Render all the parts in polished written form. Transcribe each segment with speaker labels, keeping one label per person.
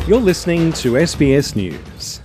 Speaker 1: You're listening to SBS News.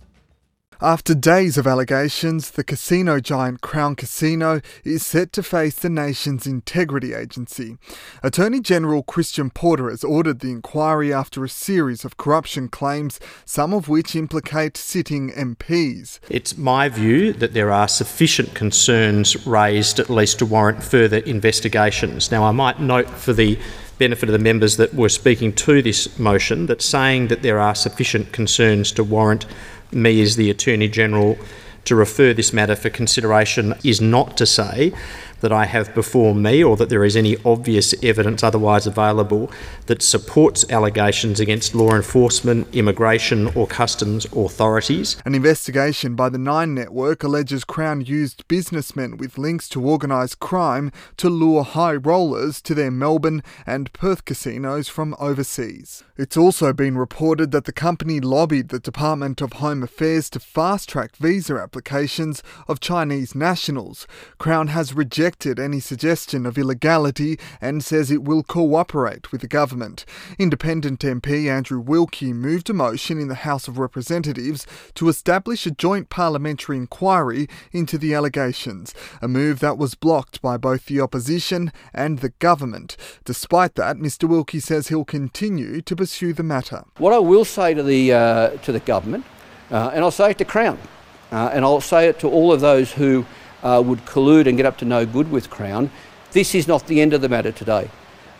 Speaker 2: After days of allegations, the casino giant Crown Casino is set to face the nation's integrity agency. Attorney General Christian Porter has ordered the inquiry after a series of corruption claims, some of which implicate sitting MPs.
Speaker 3: It's my view that there are sufficient concerns raised at least to warrant further investigations. Now, I might note for the benefit of the members that were speaking to this motion that saying that there are sufficient concerns to warrant me as the Attorney-General to refer this matter for consideration is not to say that I have before me or that there is any obvious evidence otherwise available that supports allegations against law enforcement, immigration or customs authorities.
Speaker 2: An investigation by the Nine Network alleges Crown used businessmen with links to organised crime to lure high rollers to their Melbourne and Perth casinos from overseas. It's also been reported that the company lobbied the Department of Home Affairs to fast-track visa applications of Chinese nationals. Crown has rejected any suggestion of illegality and says it will cooperate with the government. Independent MP Andrew Wilkie moved a motion in the House of Representatives to establish a joint parliamentary inquiry into the allegations, a move that was blocked by both the opposition and the government. Despite that, Mr Wilkie says he'll continue to pursue the matter.
Speaker 4: What I will say to the government, and I'll say it to Crown, and I'll say it to all of those who would collude and get up to no good with Crown, this is not the end of the matter today.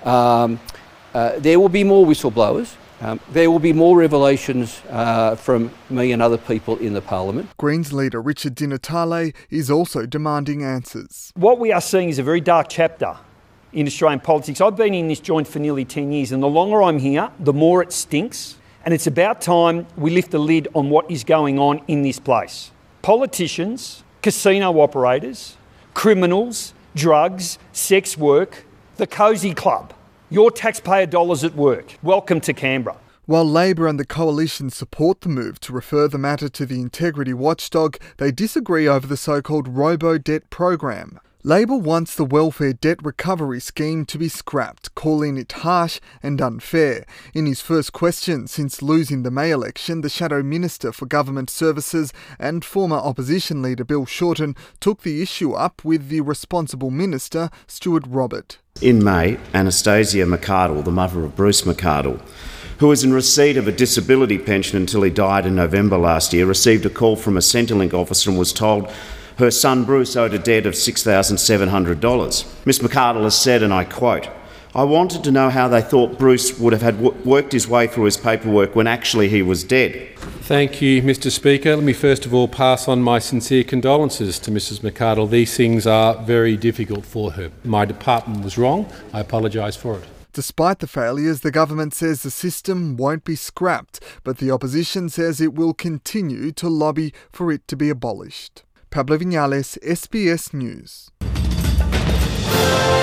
Speaker 4: There will be more whistleblowers. There will be more revelations from me and other people in the Parliament.
Speaker 2: Greens leader Richard Di Natale is also demanding answers.
Speaker 5: What we are seeing is a very dark chapter in Australian politics. I've been in this joint for nearly 10 years, and the longer I'm here, the more it stinks. And it's about time we lift the lid on what is going on in this place. Politicians, casino operators, criminals, drugs, sex work, the Cosy Club, your taxpayer dollars at work. Welcome to Canberra.
Speaker 2: While Labor and the Coalition support the move to refer the matter to the Integrity Watchdog, they disagree over the so-called robo-debt program. Labor wants the welfare debt recovery scheme to be scrapped, calling it harsh and unfair. In his first question since losing the May election, the Shadow Minister for Government Services and former opposition leader Bill Shorten took the issue up with the responsible minister, Stuart Robert.
Speaker 6: In May, Anastasia McArdle, the mother of Bruce McArdle, who was in receipt of a disability pension until he died in November last year, received a call from a Centrelink officer and was told her son Bruce owed a debt of $6,700. Miss McArdle has said, and I quote, "I wanted to know how they thought Bruce would have had worked his way through his paperwork when actually he was dead."
Speaker 7: Thank you, Mr Speaker. Let me first of all pass on my sincere condolences to Mrs McArdle. These things are very difficult for her. My department was wrong. I apologise for it.
Speaker 2: Despite the failures, the government says the system won't be scrapped, but the opposition says it will continue to lobby for it to be abolished. Pablo Vinales, SBS News.